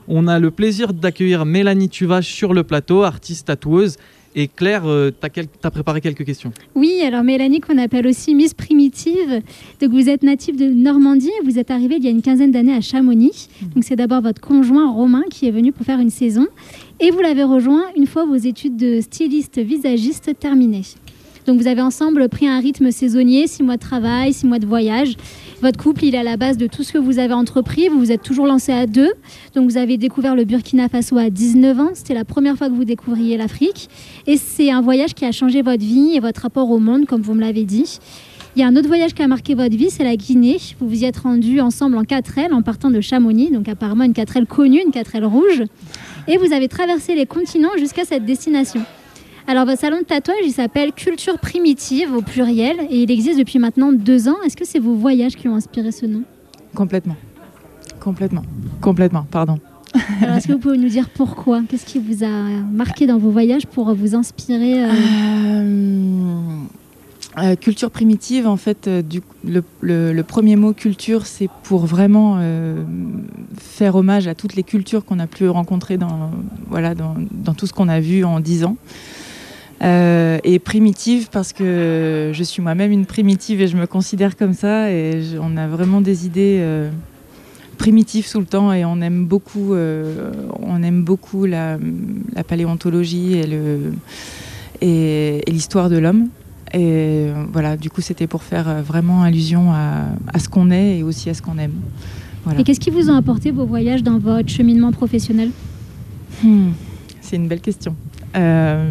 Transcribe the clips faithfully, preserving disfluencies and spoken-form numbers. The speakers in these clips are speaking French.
On a le plaisir d'accueillir Mélanie Tuvache sur le plateau, artiste tatoueuse. Et Claire, euh, tu as quel... préparé quelques questions. Oui, alors Mélanie, qu'on appelle aussi Miss Primitive. Donc vous êtes native de Normandie et vous êtes arrivée il y a une quinzaine d'années à Chamonix. Donc c'est d'abord votre conjoint Romain qui est venu pour faire une saison. Et vous l'avez rejoint une fois vos études de styliste visagiste terminées. Donc vous avez ensemble pris un rythme saisonnier, six mois de travail, six mois de voyage. Votre couple, il est à la base de tout ce que vous avez entrepris. Vous vous êtes toujours lancé à deux. Donc vous avez découvert le Burkina Faso à dix-neuf ans. C'était la première fois que vous découvriez l'Afrique. Et c'est un voyage qui a changé votre vie et votre rapport au monde, comme vous me l'avez dit. Il y a un autre voyage qui a marqué votre vie, c'est la Guinée. Vous vous y êtes rendus ensemble en quatre L en partant de Chamonix. Donc apparemment une quatre L connue, une quatre L rouge. Et vous avez traversé les continents jusqu'à cette destination. Alors, votre salon de tatouage, il s'appelle Culture Primitive, au pluriel, et il existe depuis maintenant deux ans. Est-ce que c'est vos voyages qui ont inspiré ce nom ? Complètement. Complètement. Complètement, pardon. Alors, est-ce que vous pouvez nous dire pourquoi ? Qu'est-ce qui vous a marqué dans vos voyages pour vous inspirer euh... Euh, euh, Culture Primitive, en fait, euh, du, le, le, le premier mot culture, c'est pour vraiment euh, faire hommage à toutes les cultures qu'on a pu rencontrer dans, voilà, dans, dans tout ce qu'on a vu en dix ans. Euh, et primitive parce que je suis moi-même une primitive et je me considère comme ça et je, on a vraiment des idées euh, primitives tout le temps et on aime beaucoup, euh, on aime beaucoup la, la paléontologie et, le, et, et l'histoire de l'homme. Et voilà, du coup c'était pour faire vraiment allusion à, à ce qu'on est et aussi à ce qu'on aime. Voilà. Et qu'est-ce qui vous ont apporté vos voyages dans votre cheminement professionnel ? hmm, C'est une belle question. Euh,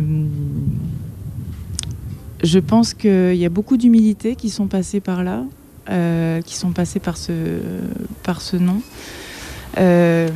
je pense qu'il y a beaucoup d'humilités qui sont passées par là, euh, qui sont passées par ce, par ce nom. Euh,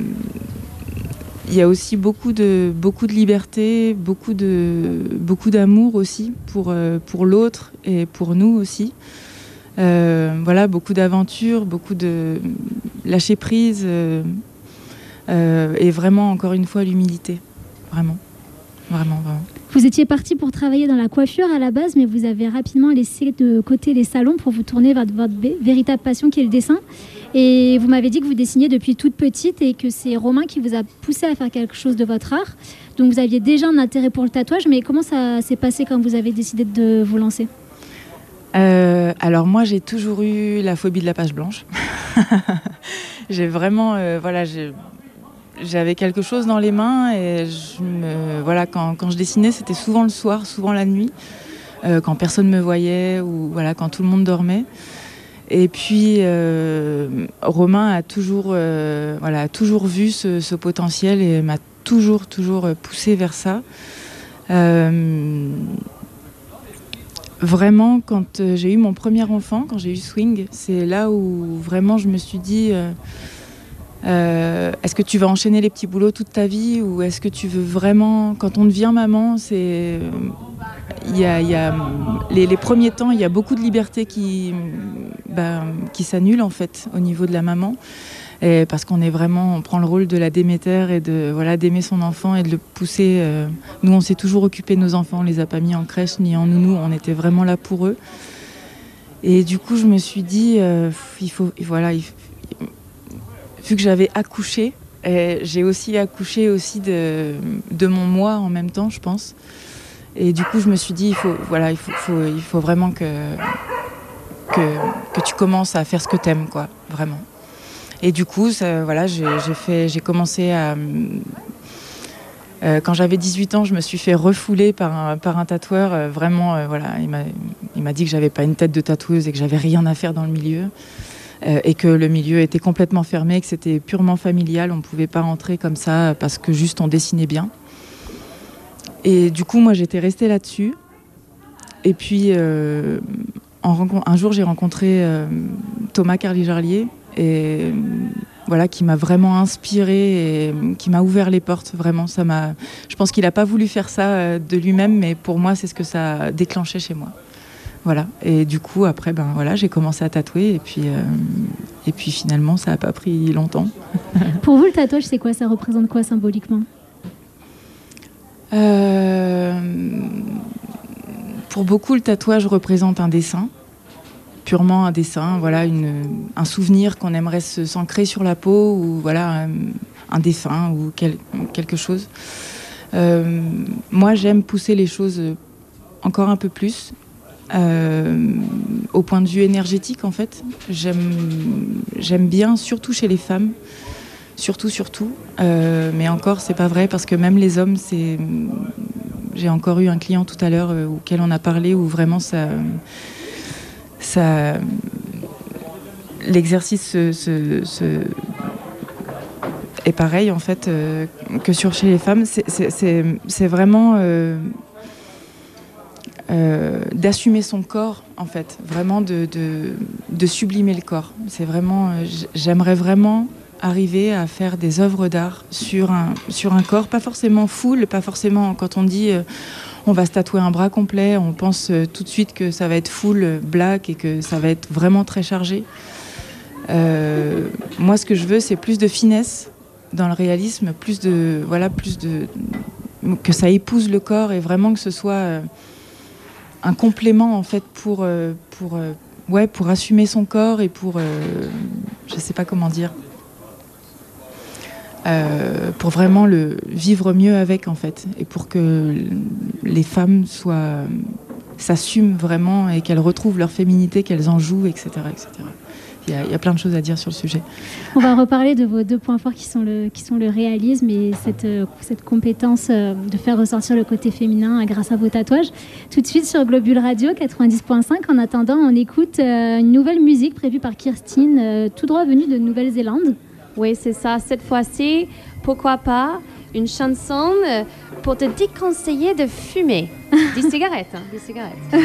il y a aussi beaucoup de, beaucoup de liberté, beaucoup, de, beaucoup d'amour aussi pour, euh, pour l'autre et pour nous aussi. Euh, voilà, beaucoup d'aventures, beaucoup de lâcher prise euh, euh, et vraiment, encore une fois, l'humilité. Vraiment. Vraiment, vraiment. Vous étiez parti pour travailler dans la coiffure à la base, mais vous avez rapidement laissé de côté les salons pour vous tourner vers votre véritable passion qui est le dessin. Et vous m'avez dit que vous dessiniez depuis toute petite et que c'est Romain qui vous a poussé à faire quelque chose de votre art. Donc vous aviez déjà un intérêt pour le tatouage, mais comment ça s'est passé quand vous avez décidé de vous lancer ? euh, Alors moi, j'ai toujours eu la phobie de la page blanche. j'ai vraiment... Euh, voilà, j'ai... J'avais quelque chose dans les mains et je me, voilà, quand, quand je dessinais, c'était souvent le soir, souvent la nuit, euh, quand personne ne me voyait ou voilà, quand tout le monde dormait. Et puis, euh, Romain a toujours, euh, voilà, a toujours vu ce, ce potentiel et m'a toujours, toujours poussé vers ça. Euh, vraiment, quand j'ai eu mon premier enfant, quand j'ai eu Swing, c'est là où vraiment je me suis dit... Euh, Euh, est-ce que tu vas enchaîner les petits boulots toute ta vie ou est-ce que tu veux vraiment, quand on devient maman, c'est il y a, y a les, les premiers temps, il y a beaucoup de liberté qui bah, qui s'annule en fait au niveau de la maman et parce qu'on est vraiment, on prend le rôle de la Déméter et de voilà d'aimer son enfant et de le pousser. Euh, nous, on s'est toujours occupé de nos enfants, on les a pas mis en crèche ni en nounou, on était vraiment là pour eux. Et du coup, je me suis dit, euh, il faut, voilà, il faut, vu que j'avais accouché, et j'ai aussi accouché aussi de, de mon moi en même temps, je pense. Et du coup, je me suis dit, il faut, voilà, il faut, faut, il faut vraiment que, que, que tu commences à faire ce que t'aimes, quoi, vraiment. Et du coup, ça, voilà, j'ai, j'ai, fait, j'ai commencé à... Euh, quand j'avais dix-huit ans, je me suis fait refouler par un, par un tatoueur. Euh, vraiment, euh, voilà, il m'a, il m'a dit que j'avais pas une tête de tatoueuse et que j'avais rien à faire dans le milieu. Euh, et que le milieu était complètement fermé, que c'était purement familial, on ne pouvait pas rentrer comme ça parce que juste on dessinait bien. Et du coup, moi, j'étais restée là-dessus. Et puis, euh, en rencontre, un jour, j'ai rencontré euh, Thomas Carly-Jarlier, et, voilà, qui m'a vraiment inspirée et qui m'a ouvert les portes, vraiment. Ça m'a... Je pense qu'il n'a pas voulu faire ça de lui-même, mais pour moi, c'est ce que ça a déclenché chez moi. Voilà, et du coup, après, ben, voilà, j'ai commencé à tatouer, et puis, euh, et puis finalement, ça n'a pas pris longtemps. Pour vous, le tatouage, c'est quoi ? Ça représente quoi symboliquement ? euh, Pour beaucoup, le tatouage représente un dessin, purement un dessin, voilà, une, un souvenir qu'on aimerait se, s'ancrer sur la peau, ou voilà, un, un défunt ou quel, quelque chose. Euh, moi, j'aime pousser les choses encore un peu plus, euh, au point de vue énergétique, en fait. J'aime, j'aime bien, surtout chez les femmes, surtout, surtout. Euh, mais encore, c'est pas vrai, parce que même les hommes, c'est... J'ai encore eu un client tout à l'heure euh, auquel on a parlé, où vraiment ça... ça l'exercice se... se, se est pareil en fait euh, que sur chez les femmes. C'est, c'est, c'est, c'est vraiment euh, euh, d'assumer son corps en fait, vraiment de, de, de sublimer le corps. C'est vraiment, euh, j'aimerais vraiment arriver à faire des œuvres d'art sur un, sur un corps, pas forcément full, pas forcément quand on dit euh, on va se tatouer un bras complet, on pense euh, tout de suite que ça va être full euh, black et que ça va être vraiment très chargé. Euh, moi ce que je veux c'est plus de finesse dans le réalisme, plus de voilà, plus de que ça épouse le corps et vraiment que ce soit euh, un complément en fait pour euh, pour euh, ouais pour assumer son corps et pour euh, je sais pas comment dire euh, pour vraiment le vivre mieux avec en fait et pour que les femmes soient s'assument vraiment et qu'elles retrouvent leur féminité, qu'elles en jouent, et cetera, et cetera. Il y, a, il y a plein de choses à dire sur le sujet. On va reparler de vos deux points forts qui sont le, qui sont le réalisme et cette, cette compétence de faire ressortir le côté féminin grâce à vos tatouages. Tout de suite sur Globule Radio quatre-vingt-dix point cinq. En attendant, on écoute une nouvelle musique prévue par Kirstine, tout droit venue de Nouvelle-Zélande. Oui, c'est ça. Cette fois-ci, pourquoi pas une chanson pour te déconseiller de fumer. Des cigarettes, hein, des cigarettes.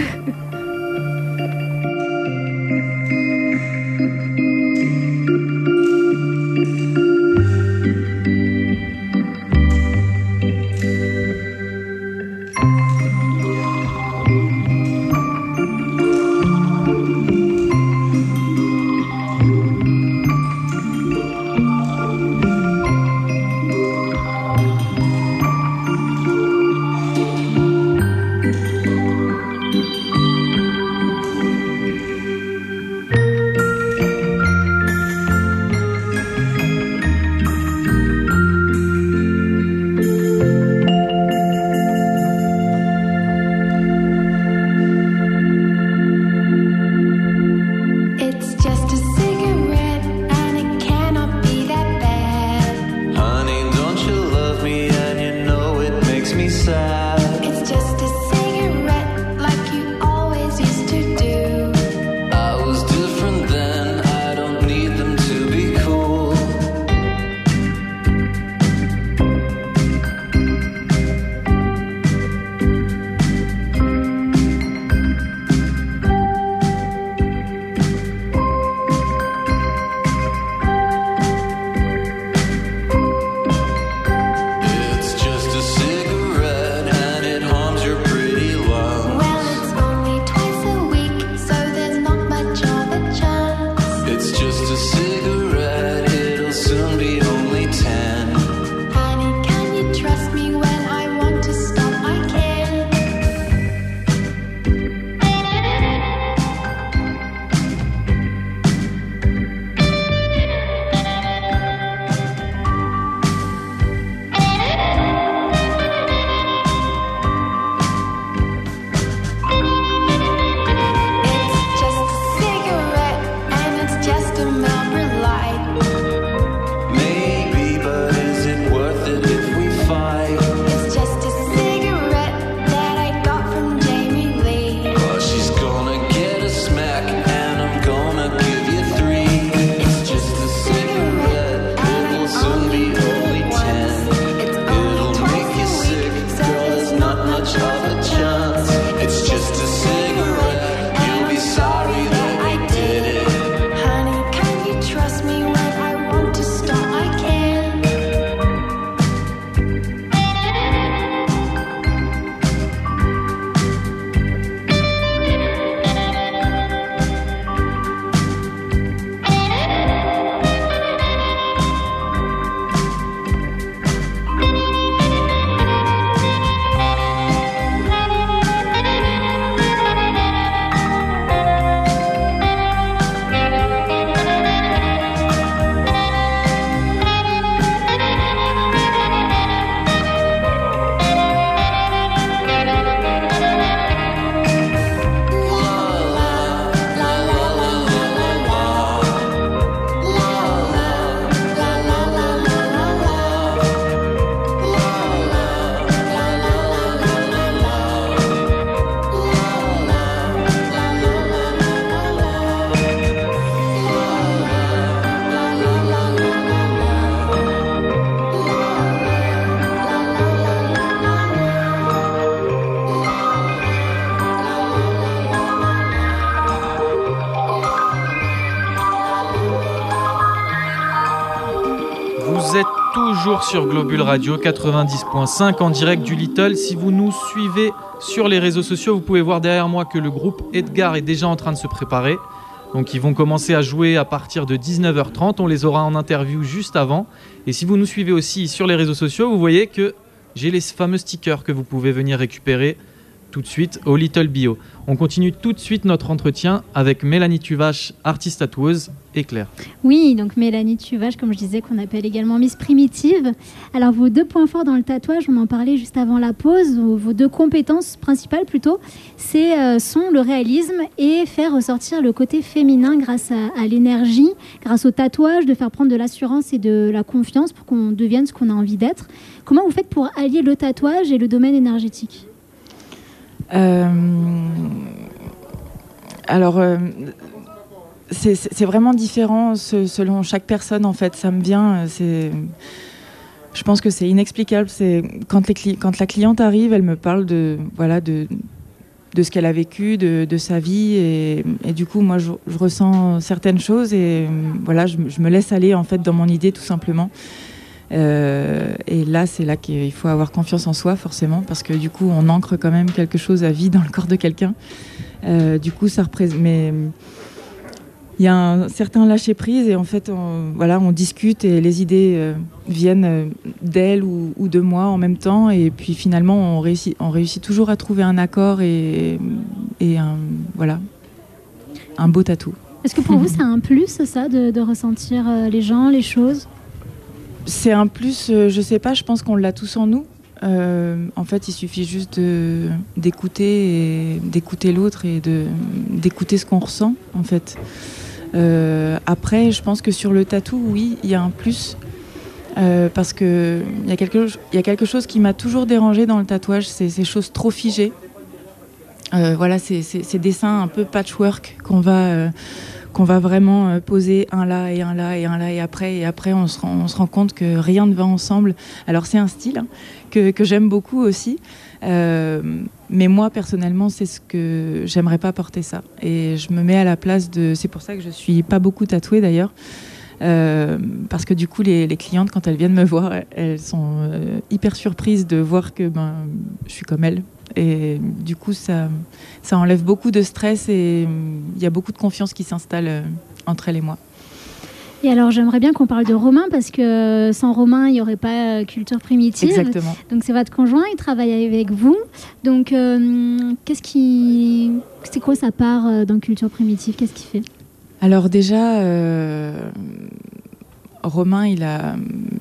toujours sur Globule Radio quatre-vingt-dix point cinq en direct du Little. Si vous nous suivez sur les réseaux sociaux, vous pouvez voir derrière moi que le groupe Edgar est déjà en train de se préparer. Donc ils vont commencer à jouer à partir de dix-neuf heures trente. On les aura en interview juste avant. Et si vous nous suivez aussi sur les réseaux sociaux, vous voyez que j'ai les fameux stickers que vous pouvez venir récupérer tout de suite au Little Bio. On continue tout de suite notre entretien avec Mélanie Tuvache, artiste tatoueuse, et Claire. Oui, donc Mélanie Tuvache, comme je disais, qu'on appelle également Miss Primitive. Alors vos deux points forts dans le tatouage, on en parlait juste avant la pause, vos deux compétences principales plutôt, c'est, euh, sont le réalisme et faire ressortir le côté féminin grâce à, à l'énergie, grâce au tatouage, de faire prendre de l'assurance et de la confiance pour qu'on devienne ce qu'on a envie d'être. Comment vous faites pour allier le tatouage et le domaine énergétique ? Euh, alors, euh, c'est, c'est vraiment différent selon chaque personne, en fait. Ça me vient, c'est, je pense que c'est inexplicable. C'est quand, les, quand la cliente arrive, elle me parle de, voilà, de, de ce qu'elle a vécu, de, de sa vie. Et, et du coup, moi, je, je ressens certaines choses et voilà, je, je me laisse aller, en fait, dans mon idée, tout simplement. Euh, et là, c'est là qu'il faut avoir confiance en soi, forcément, parce que du coup, on ancre quand même quelque chose à vie dans le corps de quelqu'un. Euh, du coup, ça représente. Mais il y a un certain lâcher prise, et en fait, on, voilà, on discute et les idées euh, viennent d'elle ou, ou de moi en même temps, et puis finalement, on réussit, on réussit toujours à trouver un accord et, et un, voilà, un beau tatou. Est-ce que pour vous, c'est un plus, ça, de, de ressentir euh, les gens, les choses ? C'est un plus, euh, je sais pas, je pense qu'on l'a tous en nous. Euh, en fait, il suffit juste de, d'écouter, et, d'écouter l'autre et de, d'écouter ce qu'on ressent, en fait. Euh, après, je pense que sur le tatou, oui, il y a un plus. Euh, parce qu'il y, y a quelque chose qui m'a toujours dérangée dans le tatouage, c'est ces choses trop figées. Euh, voilà, c'est, c'est, ces dessins un peu patchwork qu'on va... Euh, qu'on va vraiment poser un là et un là et un là et après et après on se rend, on se rend compte que rien ne va ensemble. Alors c'est un style hein, que, que j'aime beaucoup aussi, euh, mais moi personnellement c'est ce que j'aimerais pas porter ça, et je me mets à la place de, c'est pour ça que je suis pas beaucoup tatouée d'ailleurs, euh, parce que du coup les, les clientes quand elles viennent me voir elles sont euh, hyper surprises de voir que ben, je suis comme elles. Et du coup, ça, ça enlève beaucoup de stress et il y a beaucoup de confiance qui s'installe euh, entre elle et moi. Et alors, j'aimerais bien qu'on parle de Romain, parce que sans Romain, il n'y aurait pas euh, Culture Primitive. Exactement. Donc, c'est votre conjoint, il travaille avec vous. Donc, euh, qu'est-ce qui... c'est quoi sa part euh, dans Culture Primitive ? Qu'est-ce qu'il fait ? Alors déjà, euh, Romain, il a...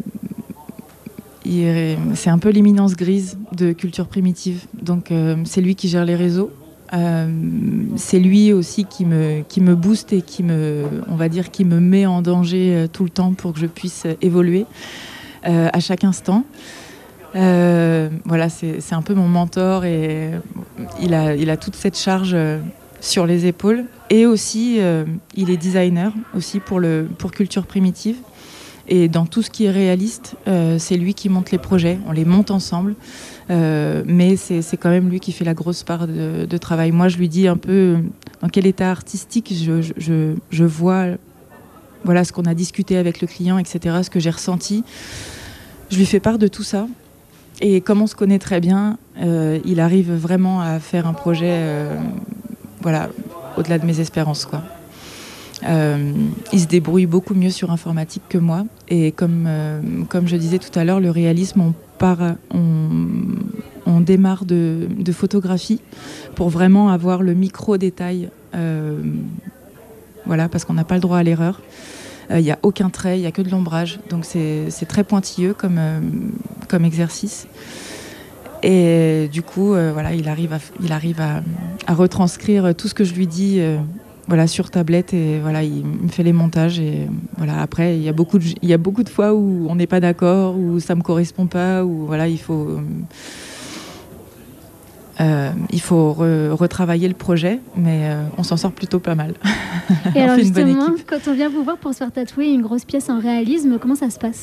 Il, c'est un peu l'éminence grise de Culture Primitive. Donc, euh, c'est lui qui gère les réseaux. Euh, c'est lui aussi qui me, qui me booste et qui me, on va dire, qui me met en danger euh, tout le temps pour que je puisse évoluer euh, à chaque instant. Euh, voilà, c'est, c'est un peu mon mentor et il a, il a toute cette charge euh, sur les épaules. Et aussi, euh, il est designer aussi pour, le, pour Culture Primitive. Et dans tout ce qui est réaliste, euh, c'est lui qui monte les projets, on les monte ensemble, euh, mais c'est, c'est quand même lui qui fait la grosse part de, de travail. Moi, je lui dis un peu dans quel état artistique je, je, je vois, voilà, ce qu'on a discuté avec le client, et cetera, ce que j'ai ressenti. Je lui fais part de tout ça. Et comme on se connaît très bien, euh, il arrive vraiment à faire un projet euh, voilà, au-delà de mes espérances, quoi. Euh, il se débrouille beaucoup mieux sur informatique que moi, et comme, euh, comme je disais tout à l'heure, le réalisme, on, part, on, on démarre de, de photographie pour vraiment avoir le micro-détail, euh, voilà, parce qu'on n'a pas le droit à l'erreur. Il euh, n'y a aucun trait, il n'y a que de l'ombrage, donc c'est, c'est très pointilleux comme, euh, comme exercice. Et du coup, euh, voilà, il arrive, à, il arrive à, à retranscrire tout ce que je lui dis euh, voilà, sur tablette, et voilà, il me fait les montages. Et voilà, après, il y a beaucoup de, il y a beaucoup de fois où on n'est pas d'accord, où ça ne me correspond pas, où voilà, il faut, euh, il faut re, retravailler le projet, mais euh, on s'en sort plutôt pas mal. Et alors justement, quand on vient vous voir pour se faire tatouer une grosse pièce en réalisme, comment ça se passe ?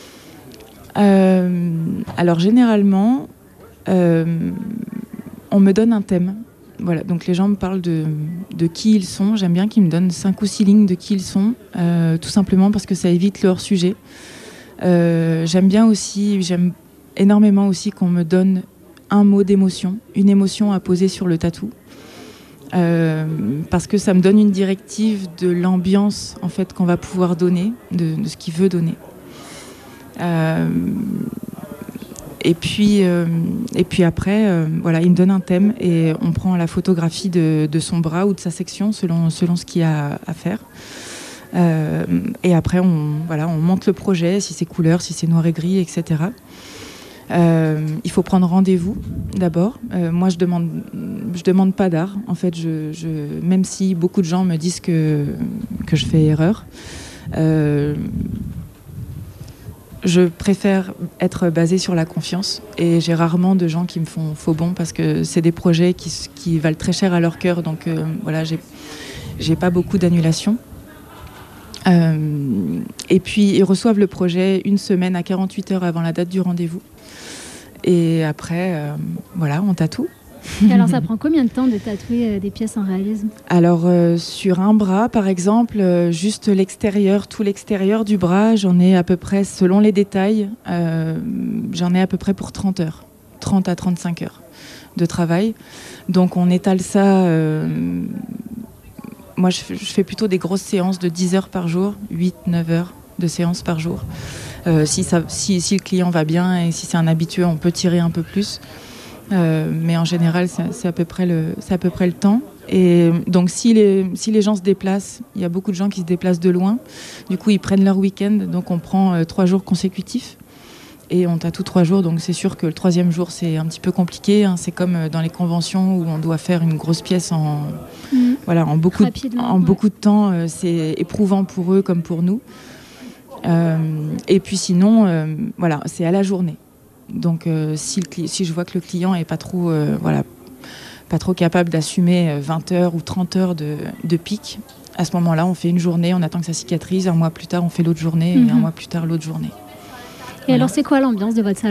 euh, Alors généralement, euh, on me donne un thème. Voilà, donc les gens me parlent de, de qui ils sont. J'aime bien qu'ils me donnent cinq ou six lignes de qui ils sont, euh, tout simplement parce que ça évite le hors-sujet. Euh, j'aime bien aussi, j'aime énormément aussi qu'on me donne un mot d'émotion, une émotion à poser sur le tatou. Euh, parce que ça me donne une directive de l'ambiance en fait, qu'on va pouvoir donner, de, de ce qu'il veut donner. Euh, et, puis, euh, et puis après, euh, voilà, il me donne un thème et on prend la photographie de, de son bras ou de sa section selon, selon ce qu'il y a à faire. Euh, et après, on, voilà, on monte le projet, si c'est couleur, si c'est noir et gris, et cetera. Euh, il faut prendre rendez-vous d'abord. Euh, moi, je demande, je demande pas d'art. En fait, je, je, même si beaucoup de gens me disent que, que je fais erreur, euh, je préfère être basée sur la confiance. Et j'ai rarement de gens qui me font faux bond parce que c'est des projets qui, qui valent très cher à leur cœur. Donc euh, voilà, j'ai, j'ai pas beaucoup d'annulations. Euh, et puis, ils reçoivent le projet une semaine à quarante-huit heures avant la date du rendez-vous. Et après, euh, voilà, on tatoue. Et alors, ça prend combien de temps de tatouer euh, des pièces en réalisme ? Alors, euh, sur un bras, par exemple, euh, juste l'extérieur, tout l'extérieur du bras, j'en ai à peu près, selon les détails, euh, j'en ai à peu près pour trente heures, trente à trente-cinq heures de travail. Donc, on étale ça... Euh, moi, je, je fais plutôt des grosses séances de dix heures par jour, huit à neuf heures de séances par jour. Euh, si, ça, si, si le client va bien et si c'est un habitué, on peut tirer un peu plus. Euh, mais en général, c'est, c'est, à peu près le, c'est à peu près le temps. Et donc, si les, si les gens se déplacent, il y a beaucoup de gens qui se déplacent de loin. Du coup, ils prennent leur week-end. Donc, on prend euh, trois jours consécutifs. Et on tatoue trois jours. Donc, c'est sûr que le troisième jour, c'est un petit peu compliqué. Hein. C'est comme dans les conventions où on doit faire une grosse pièce en, mmh. voilà, en, beaucoup, de, en ouais. beaucoup de temps. Euh, c'est éprouvant pour eux comme pour nous. Euh, et puis sinon, euh, voilà, c'est à la journée. Donc, euh, si, le, si je vois que le client est pas trop, euh, voilà, pas trop capable d'assumer vingt heures ou trente heures de, de pic, à ce moment-là, on fait une journée, on attend que ça cicatrise. Un mois plus tard, on fait l'autre journée, mm-hmm. et un mois plus tard, l'autre journée. Et voilà. Alors, c'est quoi l'ambiance de votre salon ?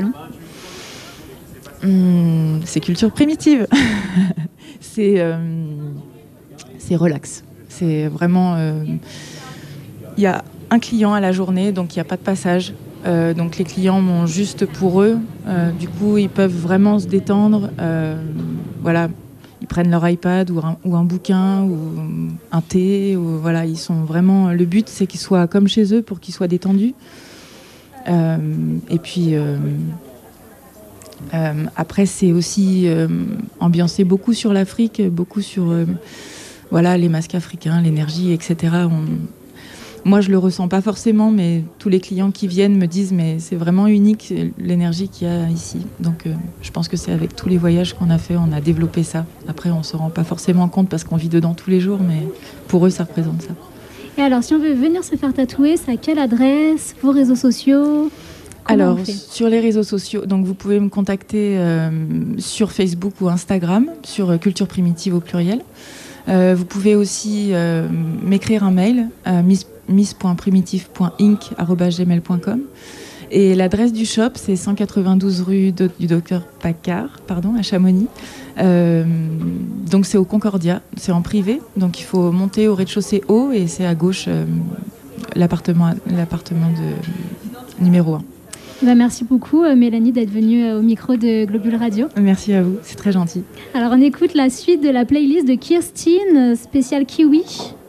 Hum, c'est culture primitive. c'est, euh, c'est relax. C'est vraiment... Il euh, y a un client à la journée, donc il n'y a pas de passage. Euh, donc les clients m'ont juste pour eux. Euh, du coup, ils peuvent vraiment se détendre. Euh, voilà, ils prennent leur iPad ou un, ou un bouquin ou un thé. Ou, voilà, ils sont vraiment. Le but, c'est qu'ils soient comme chez eux pour qu'ils soient détendus. Euh, et puis euh, euh, après, c'est aussi euh, ambiancé beaucoup sur l'Afrique, beaucoup sur euh, voilà les masques africains, l'énergie, et cetera. On, Moi, je le ressens pas forcément, mais tous les clients qui viennent me disent mais c'est vraiment unique l'énergie qu'il y a ici. Donc, euh, je pense que c'est avec tous les voyages qu'on a fait, on a développé ça. Après, on se rend pas forcément compte parce qu'on vit dedans tous les jours, mais pour eux, ça représente ça. Et alors, si on veut venir se faire tatouer, c'est à quelle adresse ? Vos réseaux sociaux ? Comment Alors, sur les réseaux sociaux, donc vous pouvez me contacter euh, sur Facebook ou Instagram, sur Culture Primitive au pluriel. Euh, vous pouvez aussi euh, m'écrire un mail à miss miss point primitive point inc arobase gmail point com et l'adresse du shop c'est cent quatre-vingt-douze rue de, du docteur Paccard, pardon, à Chamonix. Euh, donc c'est au Concordia, c'est en privé, donc il faut monter au rez-de-chaussée haut et c'est à gauche euh, l'appartement, l'appartement de numéro un. Bah, merci beaucoup Mélanie d'être venue au micro de Globule Radio. Merci à vous, c'est très gentil. Alors on écoute la suite de la playlist de Kirstine, spéciale Kiwi.